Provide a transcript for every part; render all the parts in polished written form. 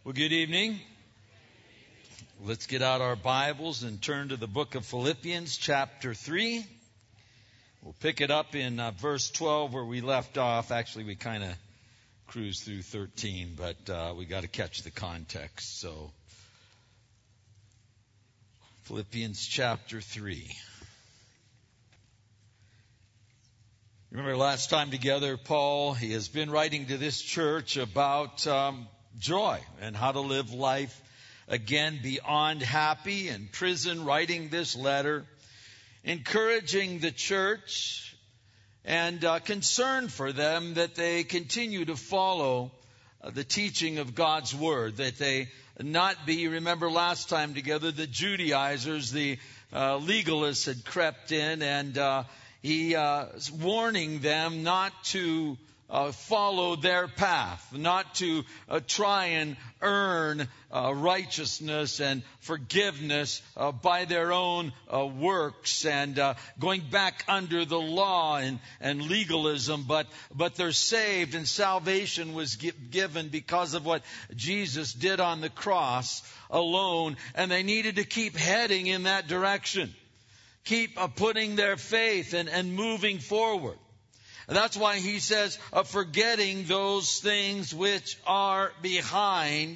Well, good evening. Let's get out our Bibles and turn to the book of Philippians, chapter 3. We'll pick it up in verse 12 where we left off. Actually, we kind of cruised through 13, but we got to catch the context. So, Philippians, chapter 3. Remember last time together, Paul, he has been writing to this church about joy and how to live life again beyond happy. In prison, writing this letter, encouraging the church and concerned for them that they continue to follow the teaching of God's Word, that they not be, remember last time together, the Judaizers, the legalists had crept in, and he is warning them not to follow their path, not to try and earn righteousness and forgiveness by their own works and going back under the law and legalism, but they're saved, and salvation was given because of what Jesus did on the cross alone, and they needed to keep heading in that direction, keep putting their faith and moving forward. And that's why he says, forgetting those things which are behind,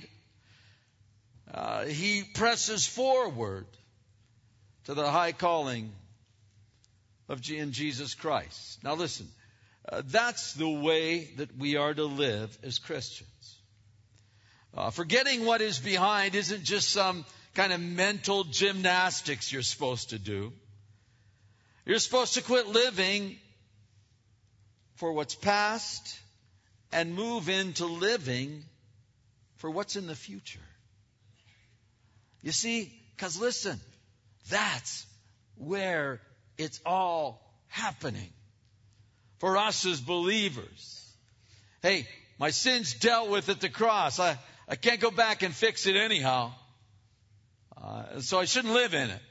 he presses forward to the high calling in Jesus Christ. Now listen, that's the way that we are to live as Christians. Forgetting what is behind isn't just some kind of mental gymnastics you're supposed to do. You're supposed to quit living for what's past and move into living for what's in the future. You see, because listen, that's where it's all happening for us as believers. Hey, my sin's dealt with at the cross. I can't go back and fix it anyhow. So I shouldn't live in it.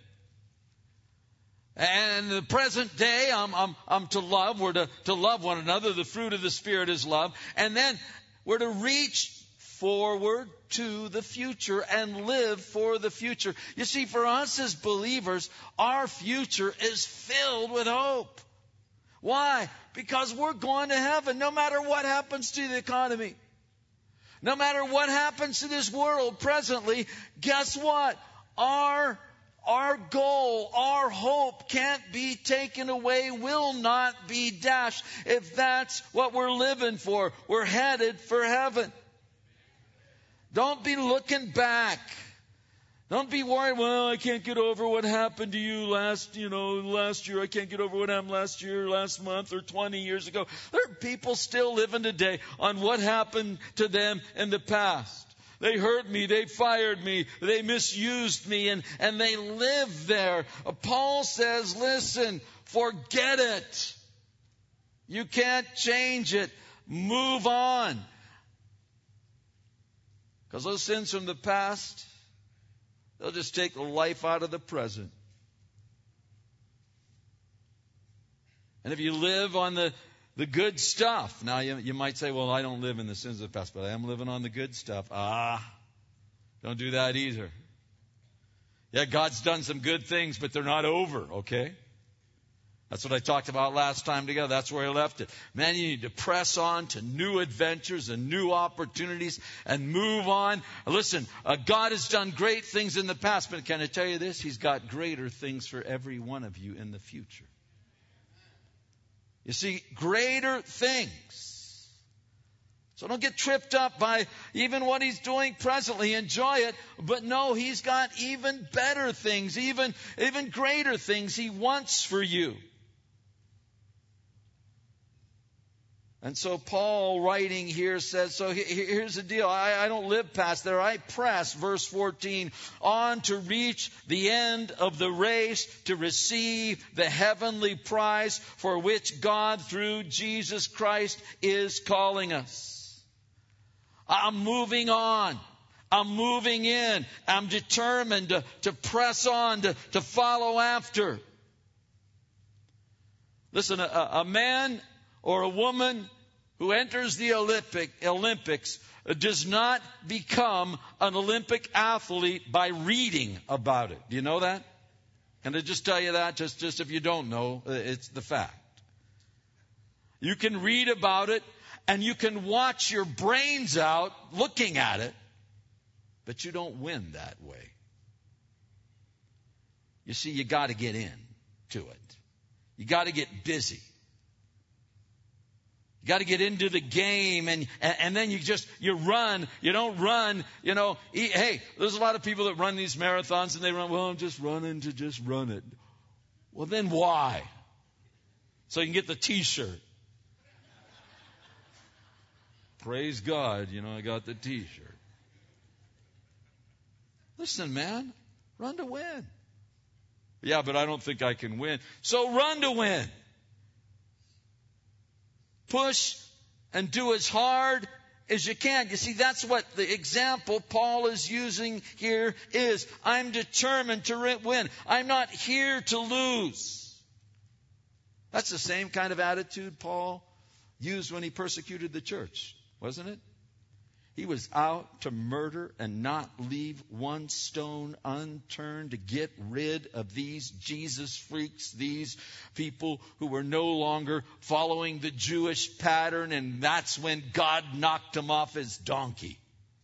And in the present day, I'm to love. We're to love one another. The fruit of the Spirit is love. And then we're to reach forward to the future and live for the future. You see, for us as believers, our future is filled with hope. Why? Because we're going to heaven no matter what happens to the economy. No matter what happens to this world presently, guess what? Our goal, our hope can't be taken away, will not be dashed. If that's what we're living for, we're headed for heaven. Don't be looking back. Don't be worried, well, I can't get over what happened to you last year. I can't get over what happened last year, last month, or 20 years ago. There are people still living today on what happened to them in the past. They hurt me, they fired me, they misused me, and they live there. Paul says, listen, forget it. You can't change it. Move on. Because those sins from the past, they'll just take the life out of the present. And if you live on the good stuff. Now, you might say, well, I don't live in the sins of the past, but I am living on the good stuff. Don't do that either. Yeah, God's done some good things, but they're not over, okay? That's what I talked about last time together. That's where I left it. Man, you need to press on to new adventures and new opportunities and move on. Listen, God has done great things in the past, but can I tell you this? He's got greater things for every one of you in the future. You see, greater things. So don't get tripped up by even what he's doing presently. Enjoy it. But no, he's got even better things, even greater things he wants for you. And so Paul writing here says, so here's the deal. I don't live past there. I press, verse 14, on to reach the end of the race to receive the heavenly prize for which God through Jesus Christ is calling us. I'm moving on. I'm moving in. I'm determined to press on, to follow after. Listen, a man or a woman who enters the Olympics does not become an Olympic athlete by reading about it. Do you know that? Can I just tell you that? Just if you don't know, it's the fact. You can read about it and you can watch your brains out looking at it, but you don't win that way. You see, you got to get in to it. You got to get busy. You got to get into the game, and then you run. You don't run, Hey, there's a lot of people that run these marathons and they run, well, I'm just running to just run it. Well, then why? So you can get the t-shirt. Praise God, I got the t-shirt. Listen, man, run to win. Yeah, but I don't think I can win. So run to win. Push and do as hard as you can. You see, that's what the example Paul is using here is. I'm determined to win. I'm not here to lose. That's the same kind of attitude Paul used when he persecuted the church, wasn't it? He was out to murder and not leave one stone unturned to get rid of these Jesus freaks, these people who were no longer following the Jewish pattern, and that's when God knocked him off his donkey.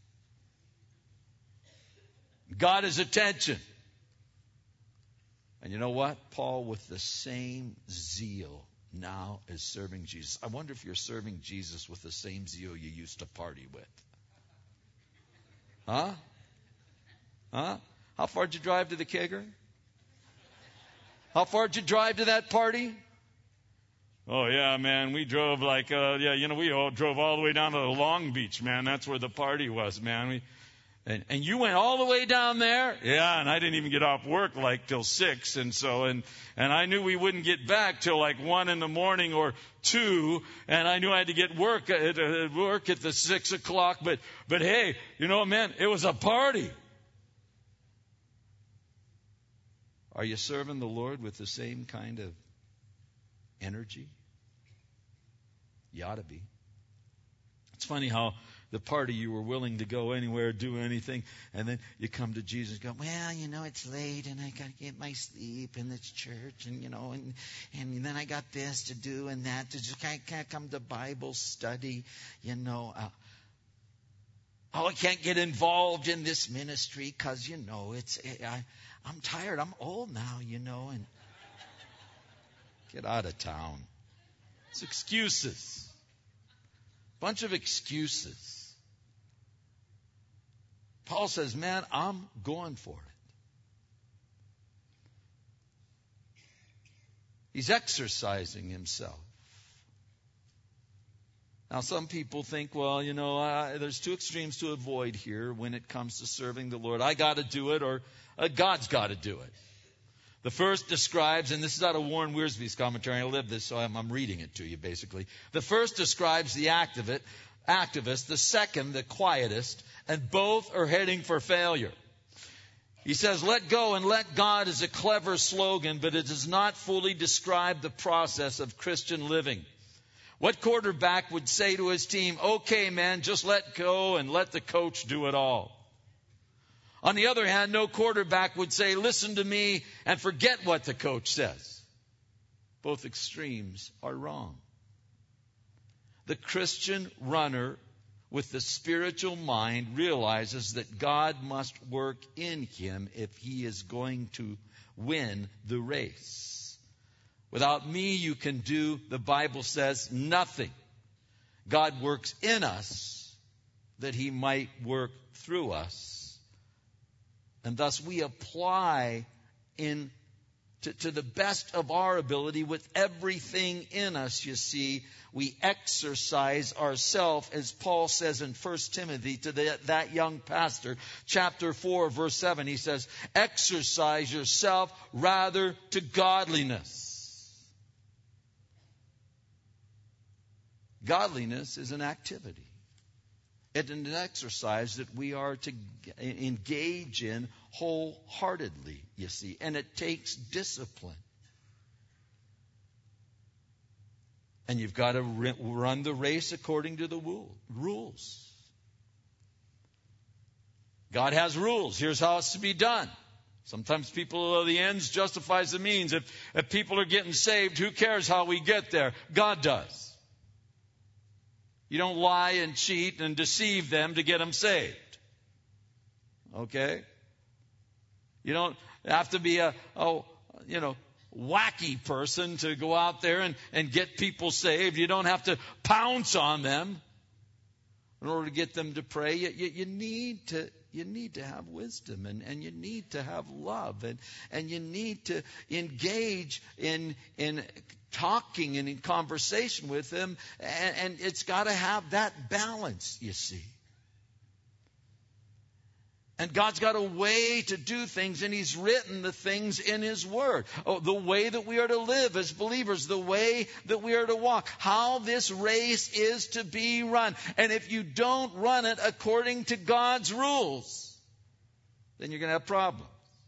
Got his attention. And you know what? Paul, with the same zeal, now is serving Jesus. I wonder if you're serving Jesus with the same zeal you used to party with. Huh? How far did you drive to the kegger? How far did you drive to that party? Oh, yeah, man, we drove we all drove all the way down to the Long Beach, man. That's where the party was, man. And you went all the way down there? Yeah, and I didn't even get off work till 6. And I knew we wouldn't get back till 1 in the morning or 2. And I knew I had to get work at the 6 o'clock. But hey, man, it was a party. Are you serving the Lord with the same kind of energy? You ought to be. It's funny how the party you were willing to go anywhere, do anything, and then you come to Jesus and go, well, it's late and I got to get my sleep and it's church and then I got this to do and that to just can't come to Bible study, I can't get involved in this ministry because, I'm tired. I'm old now, and get out of town. It's excuses. Bunch of excuses. Paul says, man, I'm going for it. He's exercising himself. Now, some people think, well, there's two extremes to avoid here when it comes to serving the Lord. I got to do it, or God's got to do it. The first describes, and this is out of Warren Wiersbe's commentary. I live this, so I'm reading it to you, basically. The first describes the activist, the second, the quietist, and both are heading for failure. He says, let go and let God is a clever slogan, but it does not fully describe the process of Christian living. What quarterback would say to his team, okay, man, just let go and let the coach do it all? On the other hand, no quarterback would say, listen to me and forget what the coach says. Both extremes are wrong. The Christian runner with the spiritual mind realizes that God must work in him if he is going to win the race. Without me, you can do, the Bible says, nothing. God works in us that he might work through us. And thus we apply to the best of our ability with everything in us, you see. We exercise ourselves, as Paul says in 1 Timothy to that young pastor, chapter 4, verse 7. He says, exercise yourself rather to godliness. Godliness is an activity. It's an exercise that we are to engage in wholeheartedly, you see. And it takes discipline. And you've got to run the race according to the rules. God has rules. Here's how it's to be done. Sometimes the ends justifies the means. If people are getting saved, who cares how we get there? God does. You don't lie and cheat and deceive them to get them saved. Okay? You don't have to be a wacky person to go out there and get people saved. You don't have to pounce on them in order to get them to pray. You need to have wisdom, and you need to have love, and you need to engage in talking and in conversation with them, and it's got to have that balance, you see. And God's got a way to do things, and He's written the things in His Word. Oh, the way that we are to live as believers, the way that we are to walk, how this race is to be run. And if you don't run it according to God's rules, then you're going to have problems.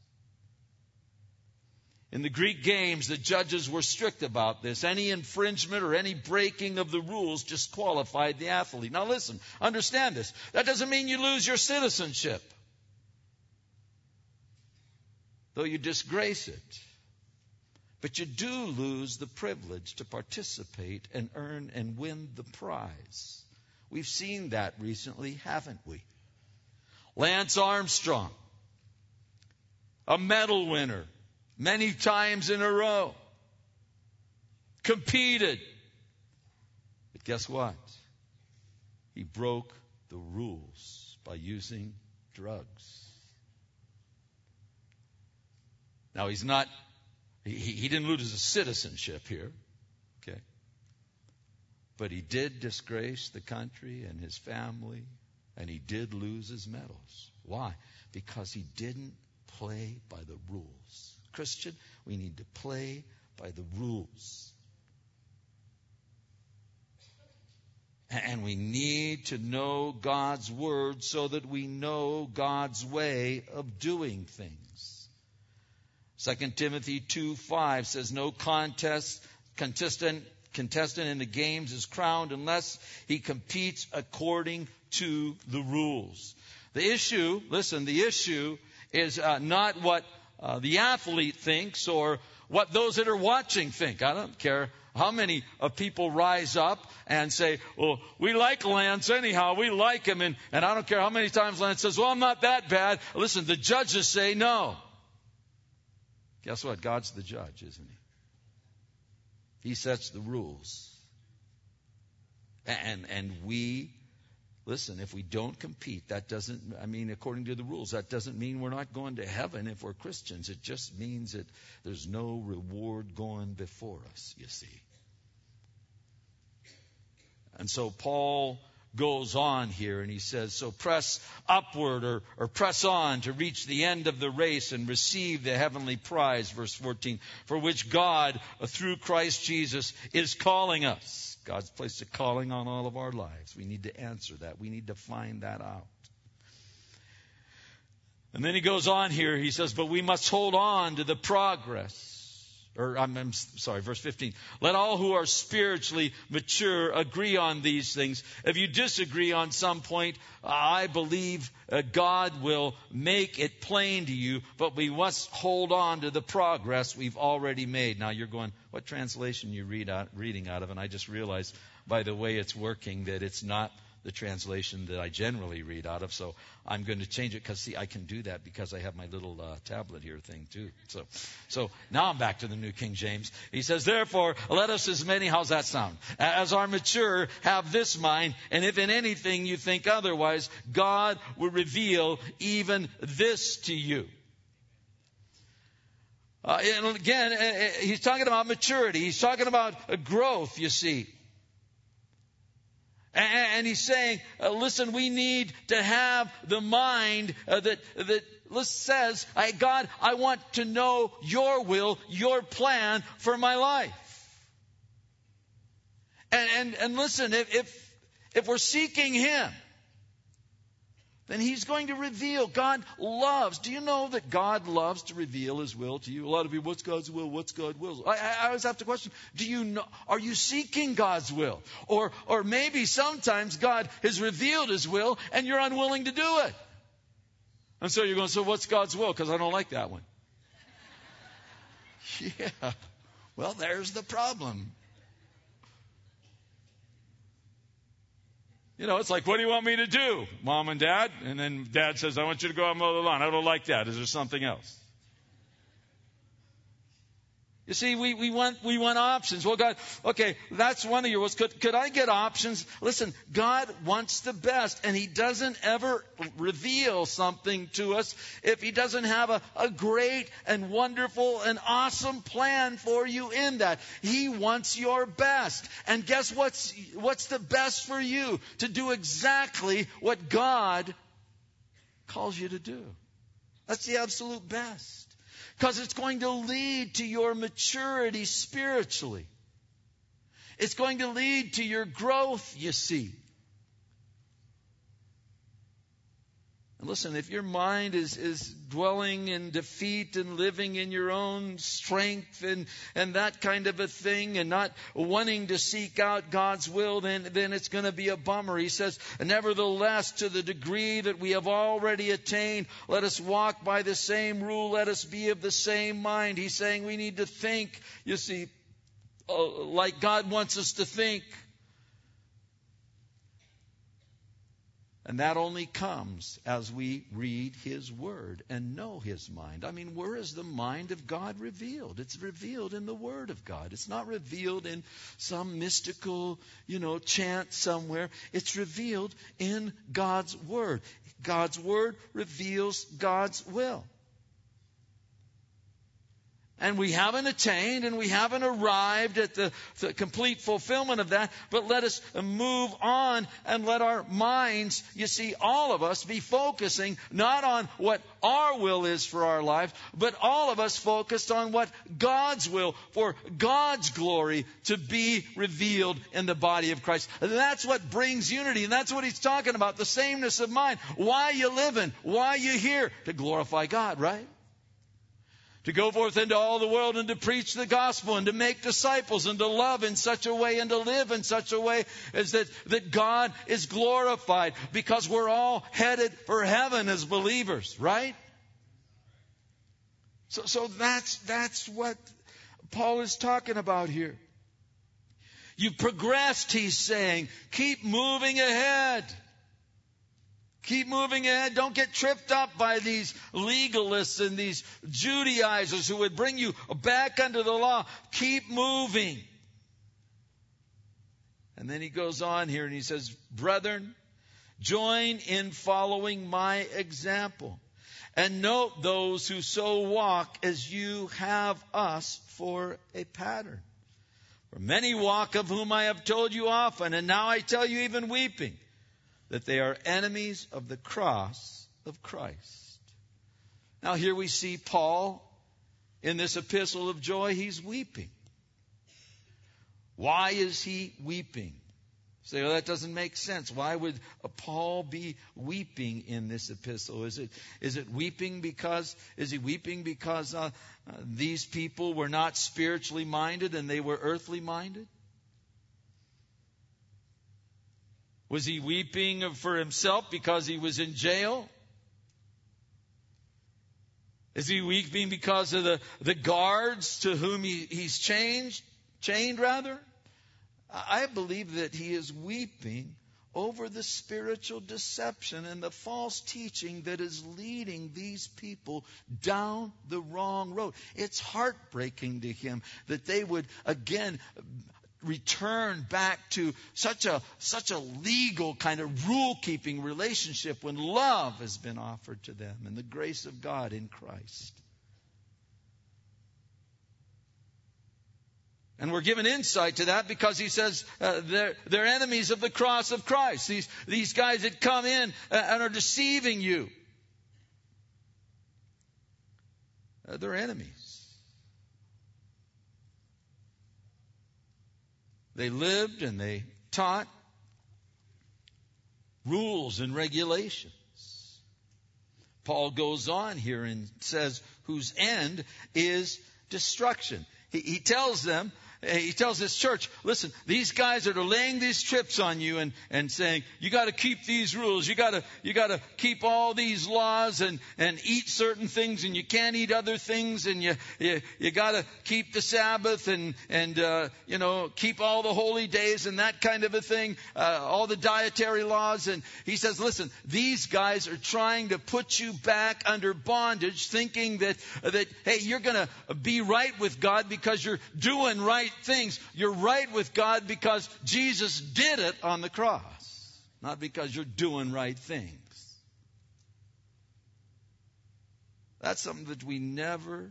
In the Greek games, the judges were strict about this. Any infringement or any breaking of the rules disqualified the athlete. Now listen, understand this. That doesn't mean you lose your citizenship, though you disgrace it. But you do lose the privilege to participate and earn and win the prize. We've seen that recently, haven't we? Lance Armstrong, a medal winner many times in a row, competed. But guess what? He broke the rules by using drugs. Now, he didn't lose his citizenship here, okay? But he did disgrace the country and his family, and he did lose his medals. Why? Because he didn't play by the rules. Christian, we need to play by the rules. And we need to know God's Word so that we know God's way of doing things. 2 Timothy 2:5 says, no contestant in the games is crowned unless he competes according to the rules. The issue is not what the athlete thinks or what those that are watching think. I don't care how many people rise up and say, well, we like Lance anyhow. We like him. And I don't care how many times Lance says, well, I'm not that bad. Listen, the judges say no. Guess what? God's the judge, isn't He? He sets the rules. And we, listen, if we don't compete, that doesn't, according to the rules, that doesn't mean we're not going to heaven if we're Christians. It just means that there's no reward going before us, you see. And so Paul goes on here and he says, so press upward or press on to reach the end of the race and receive the heavenly prize, verse 14, for which God, through Christ Jesus, is calling us. God's placed a calling on all of our lives. We need to answer that. We need to find that out. And then he goes on here. He says, but we must hold on to the progress. Verse 15. Let all who are spiritually mature agree on these things. If you disagree on some point, I believe God will make it plain to you, but we must hold on to the progress we've already made. Now you're going, what translation are you reading out of? And I just realized by the way it's working that it's not the translation that I generally read out of. So I'm going to change it because, see, I can do that because I have my little tablet here thing too. So now I'm back to the New King James. He says, therefore, let us as many, how's that sound? As are mature, have this mind. And if in anything you think otherwise, God will reveal even this to you. And again, he's talking about maturity. He's talking about growth, you see. And he's saying, listen, we need to have the mind that says, God, I want to know your will, your plan for my life. And listen, if we're seeking Him, then He's going to reveal. God loves. Do you know that God loves to reveal His will to you? A lot of people, what's God's will? What's God's will? I always have to question, do you know, are you seeking God's will? Or maybe sometimes God has revealed His will and you're unwilling to do it. And so you're going, so what's God's will? Because I don't like that one. Yeah. Well, there's the problem. You know, it's like, what do you want me to do, Mom and Dad? And then Dad says, I want you to go out and mow the lawn. I don't like that. Is there something else? You see, we want options. Well, God, okay, that's one of your wills. Could I get options? Listen, God wants the best, and He doesn't ever reveal something to us if He doesn't have a great and wonderful and awesome plan for you in that. He wants your best. And guess what's the best for you? To do exactly what God calls you to do. That's the absolute best. Because it's going to lead to your maturity spiritually. It's going to lead to your growth, you see. And listen, if your mind is dwelling in defeat and living in your own strength and that kind of a thing and not wanting to seek out God's will, then it's going to be a bummer. He says, nevertheless, to the degree that we have already attained, let us walk by the same rule. Let us be of the same mind. He's saying we need to think, you see, like God wants us to think. And that only comes as we read His Word and know His mind. I mean, where is the mind of God revealed? It's revealed in the Word of God. It's not revealed in some mystical, chant somewhere. It's revealed in God's Word. God's Word reveals God's will. And we haven't attained and we haven't arrived at the complete fulfillment of that. But let us move on and let our minds, you see, all of us be focusing not on what our will is for our life, but all of us focused on what God's will for God's glory to be revealed in the body of Christ. And that's what brings unity. And that's what He's talking about, the sameness of mind. Why you living? Why you here? To glorify God, right? To go forth into all the world and to preach the gospel and to make disciples and to love in such a way and to live in such a way as that God is glorified, because we're all headed for heaven as believers, right? So that's what Paul is talking about here. You've progressed, he's saying. Keep moving ahead. Keep moving ahead. Don't get tripped up by these legalists and these Judaizers who would bring you back under the law. Keep moving. And then he goes on here and he says, brethren, join in following my example, and note those who so walk as you have us for a pattern. For many walk, of whom I have told you often, and now I tell you even weeping, that they are enemies of the cross of Christ. Now here we see Paul in this epistle of joy. He's weeping. Why is he weeping? Say, well, that doesn't make sense. Why would Paul be weeping in this epistle? Is he weeping because these people were not spiritually minded and they were earthly minded? Was he weeping for himself because he was in jail? Is he weeping because of the guards to whom he's chained? I believe that he is weeping over the spiritual deception and the false teaching that is leading these people down the wrong road. It's heartbreaking to him that they would again return back to such a legal kind of rule-keeping relationship when love has been offered to them and the grace of God in Christ. And we're given insight to that because he says they're enemies of the cross of Christ. These guys that come in and are deceiving you. They're enemies. They lived and they taught rules and regulations. Paul goes on here and says, whose end is destruction. He tells them, he tells his church, listen, these guys that are laying these trips on you and saying, you got to keep these rules, you got to keep all these laws and eat certain things, and you can't eat other things, and you got to keep the Sabbath and keep all the holy days and that kind of a thing, all the dietary laws. And he says, listen, these guys are trying to put you back under bondage, thinking that hey, you're going to be right with God because you're doing right things. You're right with God because Jesus did it on the cross, not because you're doing right things. That's something that we never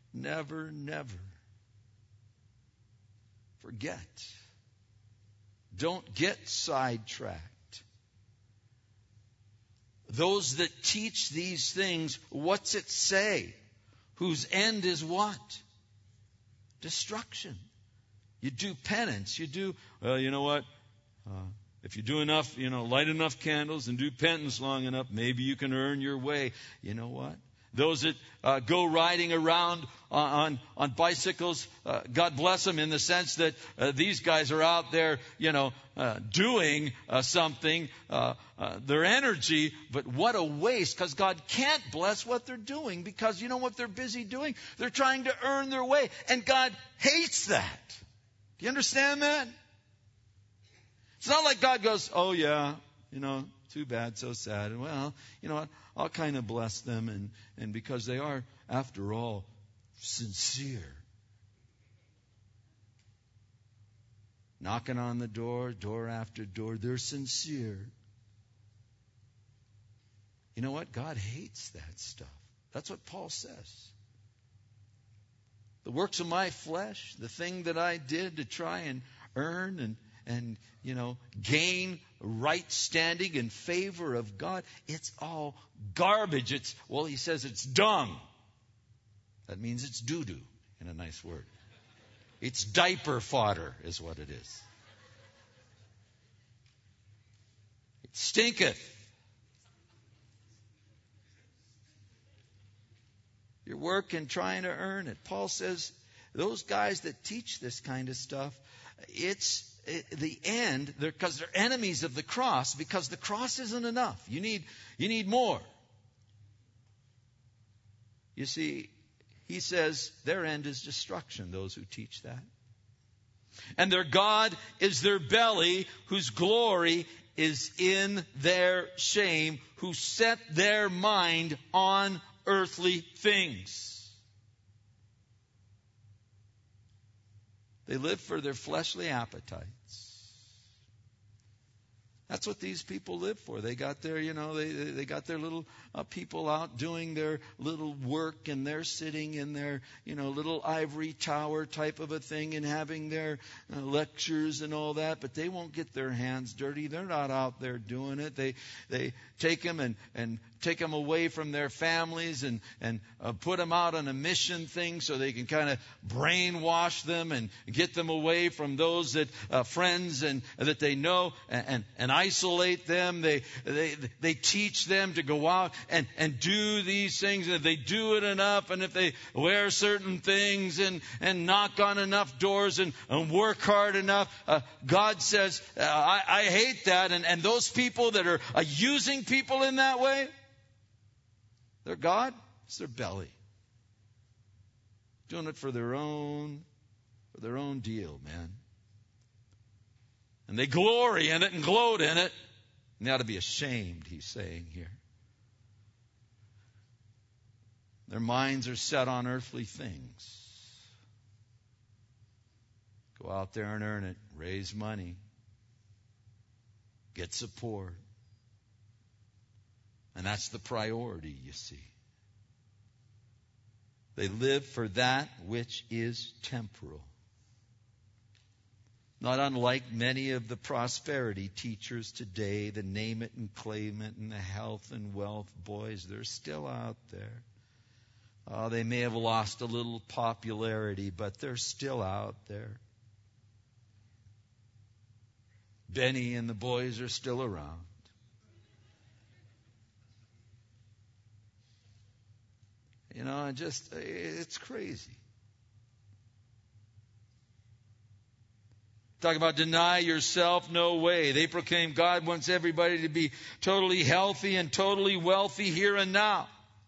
forget. Don't get sidetracked. Those that teach these things, what's it say? Whose end is what? Destruction. You do penance. You do, well, you know what? If you do enough, light enough candles and do penance long enough, maybe you can earn your way. You know what? Those that go riding around on bicycles, God bless them in the sense that these guys are out there, doing something, their energy, but what a waste, because God can't bless what they're doing, because you know what they're busy doing? They're trying to earn their way, and God hates that. Do you understand that? It's not like God goes, oh yeah, too bad, so sad. And well, you know what? I'll kind of bless them, and because they are, after all, sincere. Knocking on the door after door, they're sincere. You know what? God hates that stuff. That's what Paul says. The works of my flesh, the thing that I did to try and earn and gain right standing in favor of God, it's all garbage. He says it's dung. That means it's doo-doo in a nice word. It's diaper fodder is what it is. It stinketh. You're working, trying to earn it. Paul says those guys that teach this kind of stuff, the end, because they're enemies of the cross, because the cross isn't enough. You need more. You see, he says their end is destruction, those who teach that. And their God is their belly, whose glory is in their shame, who set their mind on earthly things. They live for their fleshly appetites. That's what these people live for. They got their, they got their little people out doing their little work, and they're sitting in their, little ivory tower type of a thing and having their lectures and all that. But they won't get their hands dirty. They're not out there doing it. They take them and take them away from their families and put them out on a mission thing so they can kind of brainwash them and get them away from those that friends and that they know and isolate them. They teach them to go out and do these things, and if they do it enough, and if they wear certain things and knock on enough doors and work hard enough, God says, I hate that. And those people that are using people in that way, their God, it's their belly. Doing it for their own deal, man. And they glory in it and gloat in it. And they ought to be ashamed, he's saying here. Their minds are set on earthly things. Go out there and earn it. Raise money. Get support. And that's the priority, you see. They live for that which is temporal. Not unlike many of the prosperity teachers today, the name it and claim it and the health and wealth boys, they're still out there. They may have lost a little popularity, but they're still out there. Benny and the boys are still around. It's crazy. Talk about deny yourself, no way. They proclaim God wants everybody to be totally healthy and totally wealthy here and now.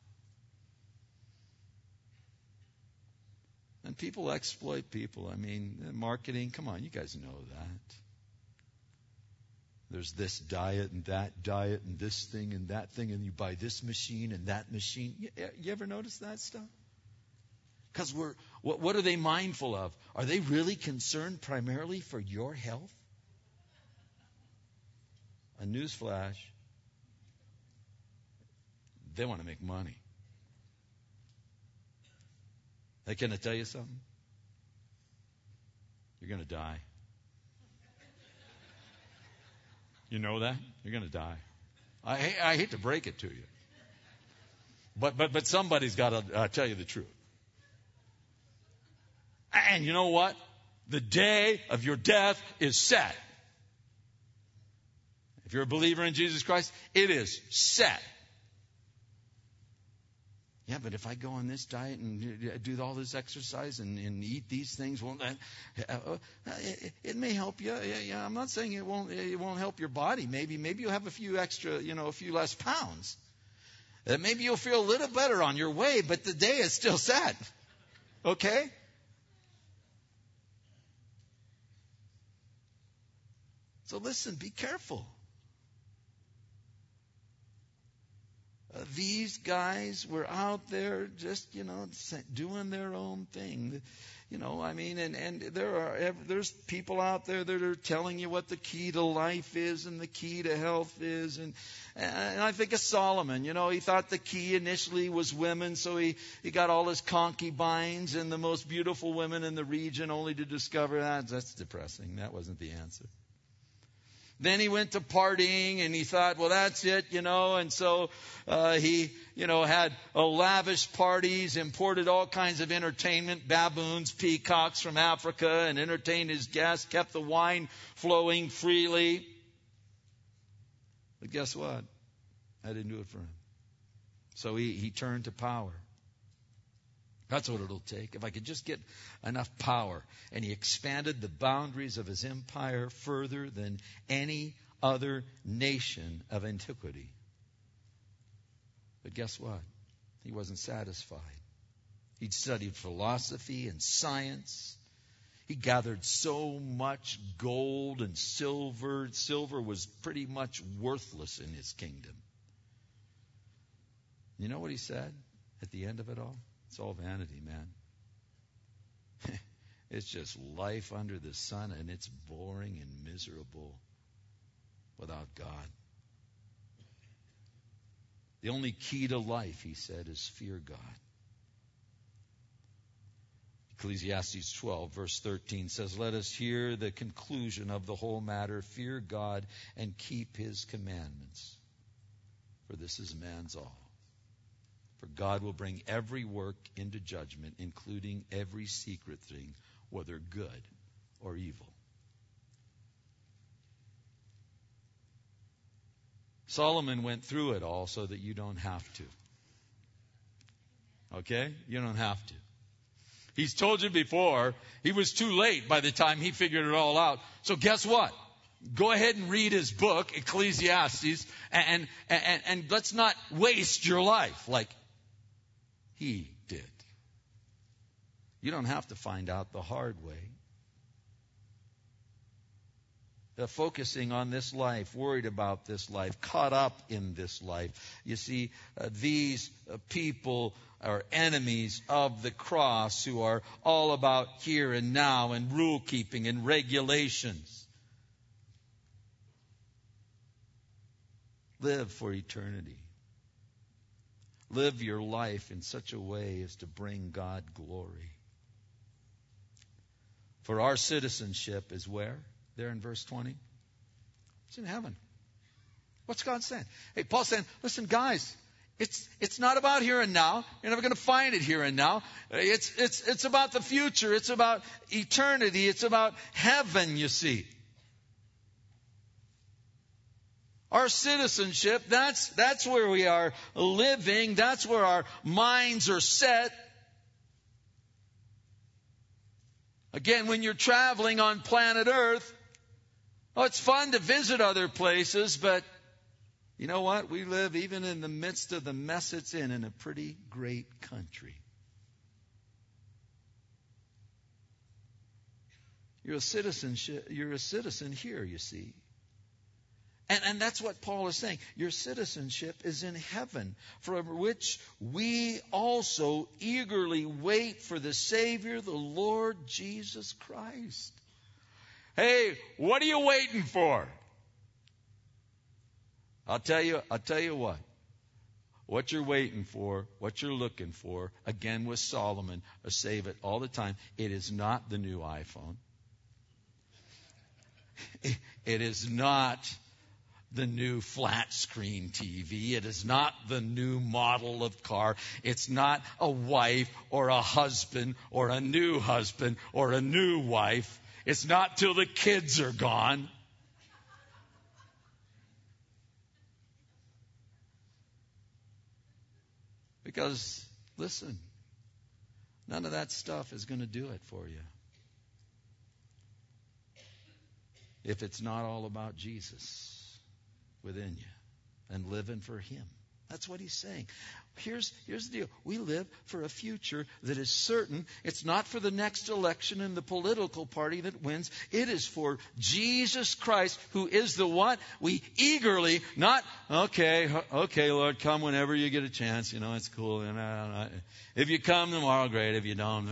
And people exploit people. I mean, marketing, come on, you guys know that. There's this diet and this thing and that thing, and you buy this machine and that machine. You ever notice that stuff? Because what are they mindful of? Are they really concerned primarily for your health? A newsflash. They want to make money. Hey, can I tell you something? You're going to die. You know that? You're going to die. I hate to break it to you. But somebody's got to tell you the truth. And you know what? The day of your death is set. If you're a believer in Jesus Christ, it is set. Yeah, but if I go on this diet and do all this exercise and eat these things, well, it may help you. Yeah, I'm not saying it won't help your body. Maybe you'll have a few less pounds. Maybe you'll feel a little better on your way, but the day is still set. Okay? So listen, be careful. These guys were out there just, doing their own thing. And there's people out there that are telling you what the key to life is and the key to health is. And I think of Solomon, he thought the key initially was women, so he got all his concubines and the most beautiful women in the region, only to discover that's depressing. That wasn't the answer. Then he went to partying and he thought, well, that's it, and so he had lavish parties, imported all kinds of entertainment, baboons, peacocks from Africa, and entertained his guests, kept the wine flowing freely. But guess what? I didn't do it for him. So he turned to power. That's what it'll take. If I could just get enough power. And he expanded the boundaries of his empire further than any other nation of antiquity. But guess what? He wasn't satisfied. He'd studied philosophy and science. He gathered so much gold and silver. Silver was pretty much worthless in his kingdom. You know what he said at the end of it all? It's all vanity, man. It's just life under the sun, and it's boring and miserable without God. The only key to life, he said, is fear God. Ecclesiastes 12, verse 13 says, let us hear the conclusion of the whole matter. Fear God and keep his commandments, for this is man's all. For God will bring every work into judgment, including every secret thing, whether good or evil. Solomon went through it all so that you don't have to. Okay? You don't have to. He's told you before, he was too late by the time he figured it all out. So guess what? Go ahead and read his book, Ecclesiastes, and let's not waste your life like he did. You don't have to find out the hard way. Focusing on this life, worried about this life, caught up in this life. You see, these people are enemies of the cross who are all about here and now and rule keeping and regulations. Live for eternity. Live your life in such a way as to bring God glory. For our citizenship is where? There in verse 20. It's in heaven. What's God saying? Hey, Paul's saying, listen, guys, it's not about here and now. You're never going to find it here and now. It's about the future. It's about eternity. It's about heaven, you see. Our citizenship, that's where we are living. That's where our minds are set. Again, when you're traveling on planet Earth, it's fun to visit other places, but you know what? We live, even in the midst of the mess it's in a pretty great country. You're a citizen here, you see. And that's what Paul is saying. Your citizenship is in heaven, for which we also eagerly wait for the Savior, the Lord Jesus Christ. Hey, what are you waiting for? I'll tell you what. What you're waiting for, what you're looking for, again with Solomon, I save it all the time, it is not the new iPhone. It is not the new flat screen TV. It is not the new model of car. It's not a wife or a husband or a new wife. It's not till the kids are gone. Because, listen, none of that stuff is going to do it for you. If it's not all about Jesus within you and living for Him. That's what he's saying. Here's the deal. We live for a future that is certain. It's not for the next election and the political party that wins. It is for Jesus Christ, who is the what? We eagerly, not, okay, Lord, come whenever you get a chance. It's cool. If you come tomorrow, great. If you don't,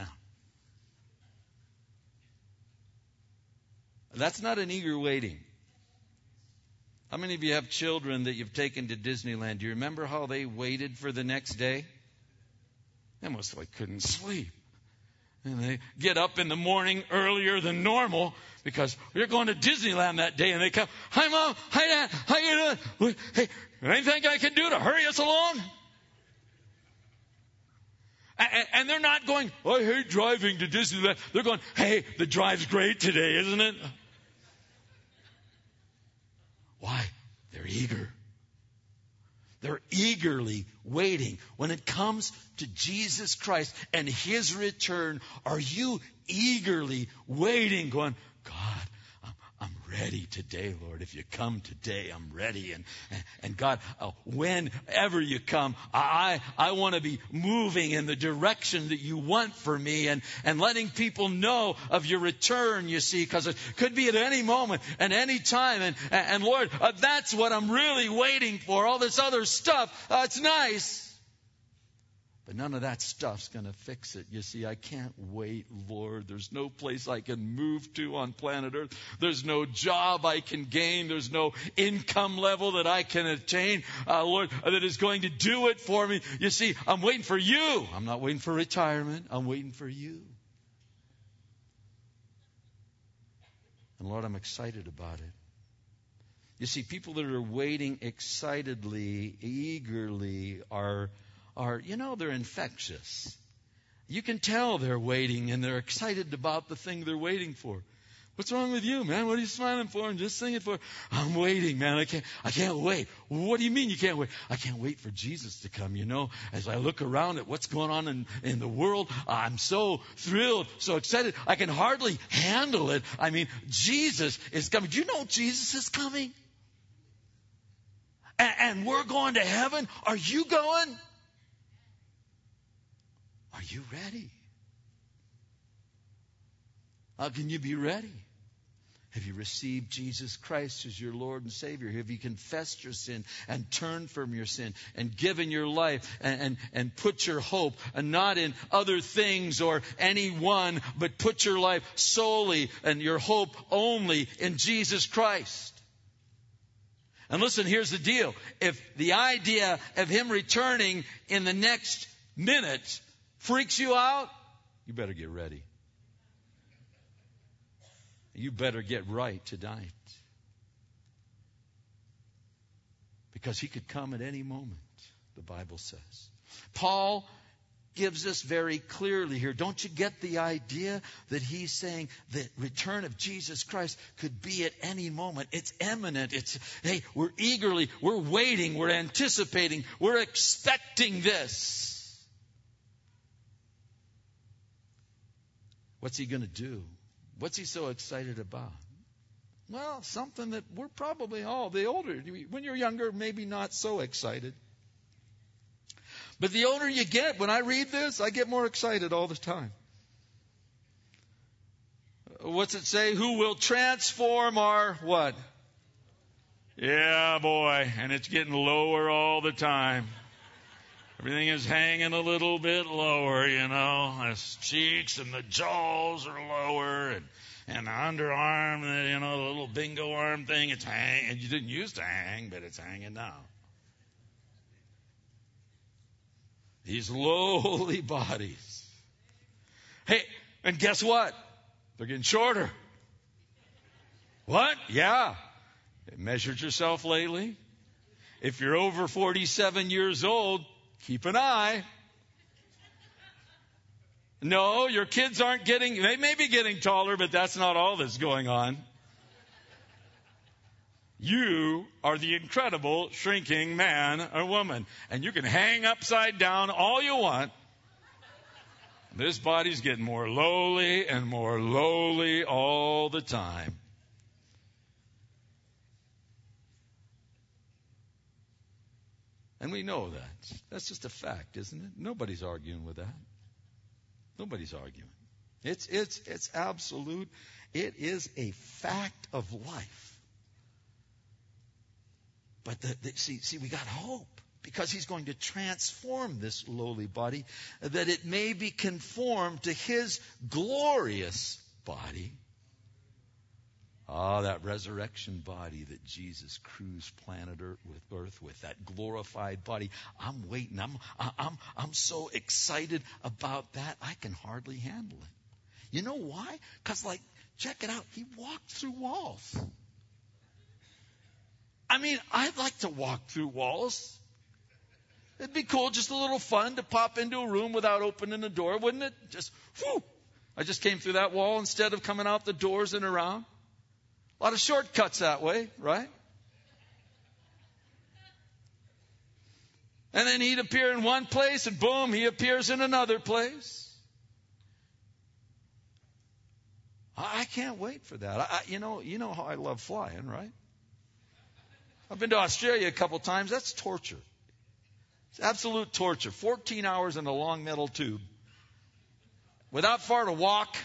That's not an eager waiting. How many of you have children that you've taken to Disneyland? Do you remember how they waited for the next day? They almost couldn't sleep. And they get up in the morning earlier than normal because we're going to Disneyland that day. And they come, hi, Mom. Hi, Dad. How you doing? Hey, anything I can do to hurry us along? And they're not going, I hate driving to Disneyland. They're going, hey, the drive's great today, isn't it? Why? They're eager. They're eagerly waiting. When it comes to Jesus Christ and His return, are you eagerly waiting, going, God, I'm ready today, Lord. If you come today, I'm ready. And God, whenever you come, I want to be moving in the direction that you want for me and letting people know of your return, you see, because it could be at any moment and any time. And Lord, that's what I'm really waiting for. All this other stuff, it's nice. But none of that stuff's going to fix it. You see, I can't wait, Lord. There's no place I can move to on planet Earth. There's no job I can gain. There's no income level that I can attain, Lord, that is going to do it for me. You see, I'm waiting for you. I'm not waiting for retirement. I'm waiting for you. And Lord, I'm excited about it. You see, people that are waiting excitedly, eagerly are they're infectious. You can tell they're waiting and they're excited about the thing they're waiting for. What's wrong with you, man? What are you smiling for and just singing for? I'm waiting, man. I can't wait. What do you mean you can't wait? I can't wait for Jesus to come, As I look around at what's going on in the world, I'm so thrilled, so excited. I can hardly handle it. I mean, Jesus is coming. Do you know Jesus is coming? And we're going to heaven. Are you going? Are you ready? How can you be ready? Have you received Jesus Christ as your Lord and Savior? Have you confessed your sin and turned from your sin and given your life and put your hope and not in other things or anyone, but put your life solely and your hope only in Jesus Christ? And listen, here's the deal. If the idea of Him returning in the next minute freaks you out, you better get ready. You better get right tonight. Because He could come at any moment, the Bible says. Paul gives us very clearly here. Don't you get the idea that he's saying the return of Jesus Christ could be at any moment? It's imminent. We're eagerly, we're waiting, we're anticipating, we're expecting this. What's he going to do? What's he so excited about? Well, something that we're probably all, the older, when you're younger, maybe not so excited. But the older you get, when I read this, I get more excited all the time. What's it say? Who will transform our what? Yeah, boy. And it's getting lower all the time. Everything is hanging a little bit lower, you know. The cheeks and the jaws are lower, and the underarm, you know, the little bingo arm thing, it's hanging. And you didn't used to hang, but it's hanging now. These lowly bodies. Hey, and guess what? They're getting shorter. What? Yeah. Measured yourself lately? If you're over 47 years old, keep an eye. No, your kids aren't getting, they may be getting taller, but that's not all that's going on. You are the incredible shrinking man or woman. And you can hang upside down all you want. This body's getting more lowly and more lowly all the time. And we know that. That's just a fact, isn't it? Nobody's arguing with that. Nobody's arguing. It's absolute. It is a fact of life. But see, we got hope. Because he's going to transform this lowly body, that it may be conformed to his glorious body. That resurrection body that Jesus cruised planet Earth with, that glorified body. I'm waiting. I'm so excited about that. I can hardly handle it. You know why? Because, check it out. He walked through walls. I mean, I'd like to walk through walls. It'd be cool, just a little fun to pop into a room without opening the door, wouldn't it? Just, whew. I just came through that wall instead of coming out the doors and around. A lot of shortcuts that way, right? And then he'd appear in one place and boom, he appears in another place. I can't wait for that. You know how I love flying, right? I've been to Australia a couple times. That's torture. It's absolute torture. 14 hours in a long metal tube. Without far to walk.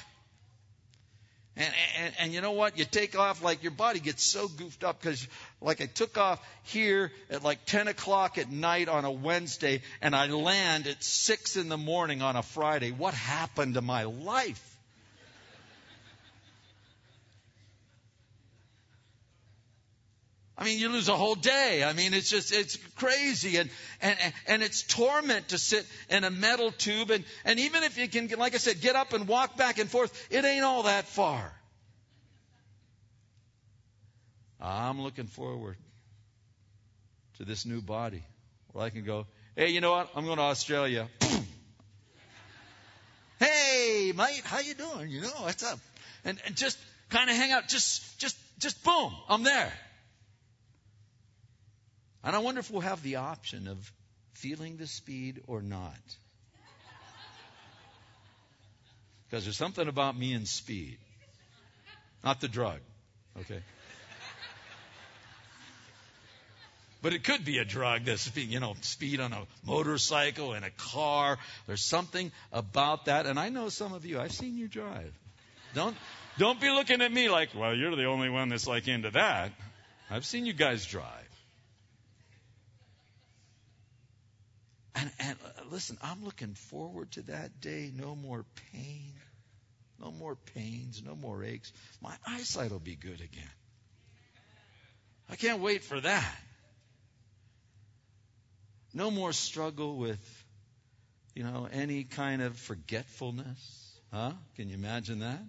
And you know what? You take off, your body gets so goofed up because, I took off here at 10 o'clock at night on a Wednesday and I land at 6 in the morning on a Friday. What happened to my life? I mean, you lose a whole day. I mean, it's crazy. And it's torment to sit in a metal tube. And even if you can, like I said, get up and walk back and forth, it ain't all that far. I'm looking forward to this new body where I can go, hey, you know what? I'm going to Australia. Hey, mate, how you doing? You know, what's up? And just kind of hang out. Just boom, I'm there. And I wonder if we'll have the option of feeling the speed or not. Because there's something about me and speed. Not the drug, okay? But it could be a drug, the speed on a motorcycle, in a car. There's something about that. And I know some of you, I've seen you drive. Don't be looking at me like, well, you're the only one that's into that. I've seen you guys drive. And listen, I'm looking forward to that day. No more pain. No more pains. No more aches. My eyesight will be good again. I can't wait for that. No more struggle with, any kind of forgetfulness. Huh? Can you imagine that?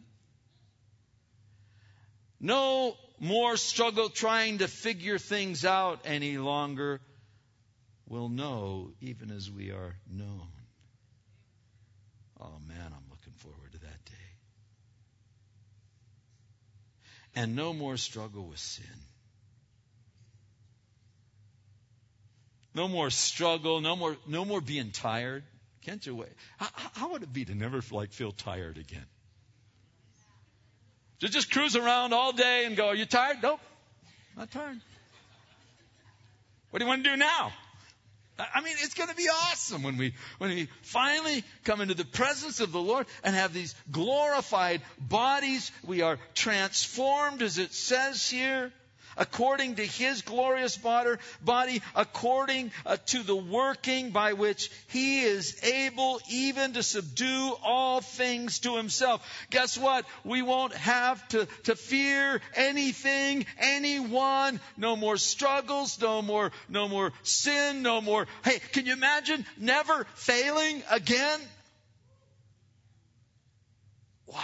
No more struggle trying to figure things out any longer. We'll know even as we are known. Oh man, I'm looking forward to that day. And no more struggle with sin. No more struggle, no more being tired. Can't you wait? How would it be to never feel tired again? To just cruise around all day and go, are you tired? Nope, not tired. What do you want to do now? I mean, it's going to be awesome when we finally come into the presence of the Lord and have these glorified bodies. We are transformed, as it says here, according to His glorious body, according to the working by which He is able even to subdue all things to Himself. Guess what? We won't have to fear anything, anyone. No more struggles, no more sin, no more. Hey, can you imagine never failing again? Wow.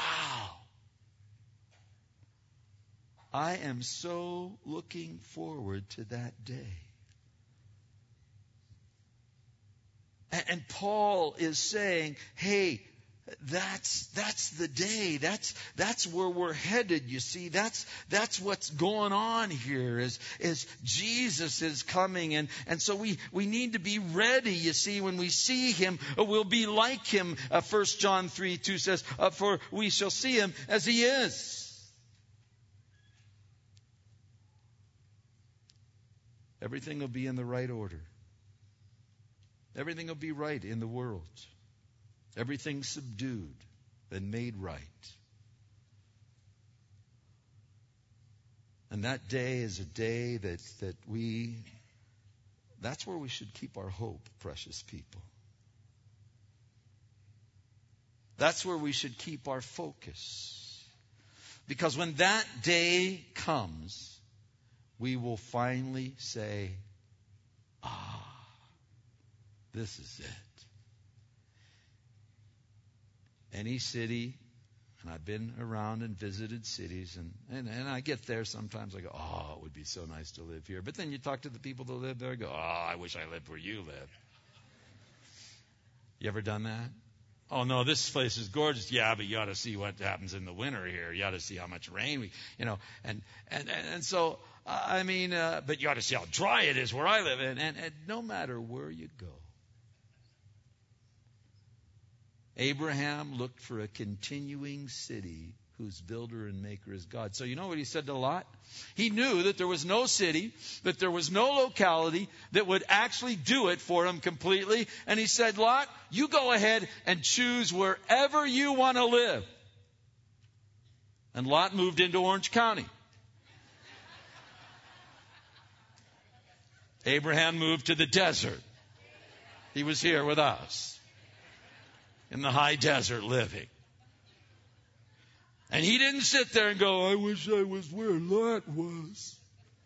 I am so looking forward to that day. And Paul is saying, hey, that's the day. That's where we're headed, you see. That's what's going on here is Jesus is coming. And so we need to be ready, you see. When we see Him, we'll be like Him. 1 John 3:2 says, for we shall see Him as He is. Everything will be in the right order. Everything will be right in the world. Everything subdued and made right. And that day is a day that's where we should keep our hope, precious people. That's where we should keep our focus. Because when that day comes, we will finally say, this is it. Any city, and I've been around and visited cities, and I get there sometimes, I go, it would be so nice to live here. But then you talk to the people that live there, I go, I wish I lived where you live. You ever done that? Oh, no, this place is gorgeous. Yeah, but you ought to see what happens in the winter here. You ought to see how much rain and so, but you ought to see how dry it is where I live. And no matter where you go, Abraham looked for a continuing city whose builder and maker is God. So you know what he said to Lot? He knew that there was no city, that there was no locality that would actually do it for him completely. And he said, Lot, you go ahead and choose wherever you want to live. And Lot moved into Orange County. Abraham moved to the desert. He was here with us in the high desert living. And he didn't sit there and go, I wish I was where Lot was.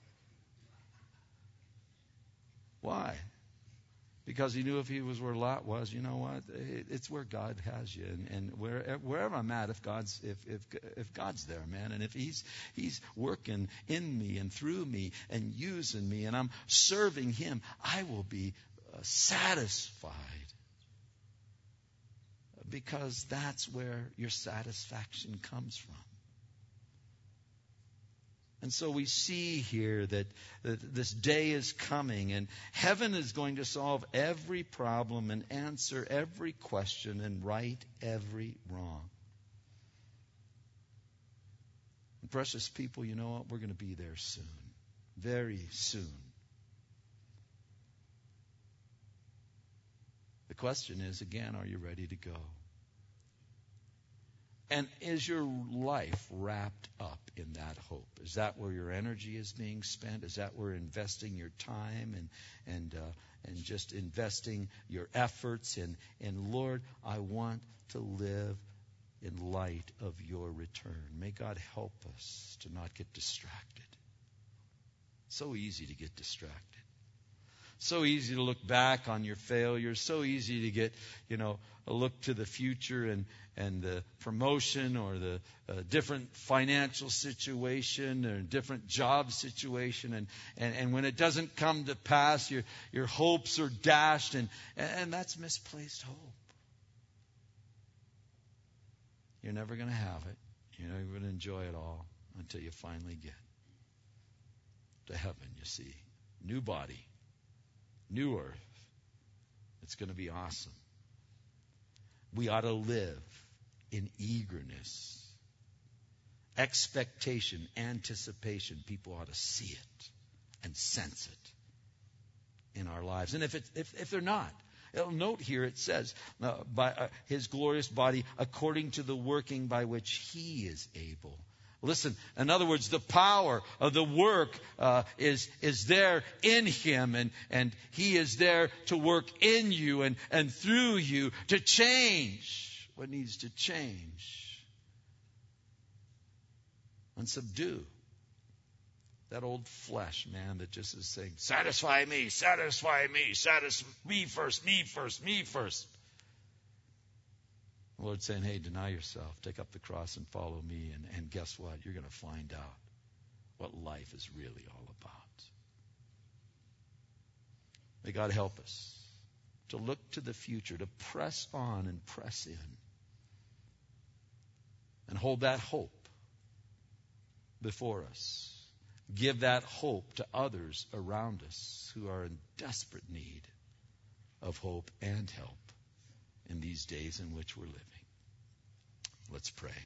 Why? Because he knew if he was where Lot was, you know what? It's where God has you. And wherever I'm at, if God's there, man, and if He's working in me and through me and using me, and I'm serving Him, I will be satisfied. Because that's where your satisfaction comes from. And so we see here that this day is coming, and heaven is going to solve every problem and answer every question and right every wrong. And precious people, you know what? We're going to be there soon. Very soon. The question is, again, are you ready to go? And is your life wrapped up in that hope? Is that where your energy is being spent? Is that where you're investing your time and just investing your efforts? And Lord, I want to live in light of your return. May God help us to not get distracted. So easy to get distracted. So easy to look back on your failures. So easy to get, a look to the future and the promotion or the different financial situation or different job situation. And when it doesn't come to pass, your hopes are dashed. And that's misplaced hope. You're never going to have it. You're never going to enjoy it all until you finally get to heaven, you see. New body. New earth. It's going to be awesome. We ought to live in eagerness expectation, anticipation. People ought to see it and sense it in our lives. And if they're not, note here it says, by his glorious body, according to the working by which he is able. Listen, in other words, the power of the work is there in him, and he is there to work in you and through you to change what needs to change and subdue that old flesh, man, that just is saying, satisfy me, satisfy me, satisfy me first, me first, me first. The Lord's saying, hey, deny yourself, take up the cross and follow me. And guess what? You're going to find out what life is really all about. May God help us to look to the future, to press on and press in, and hold that hope before us. Give that hope to others around us who are in desperate need of hope and help in these days in which we're living. Let's pray.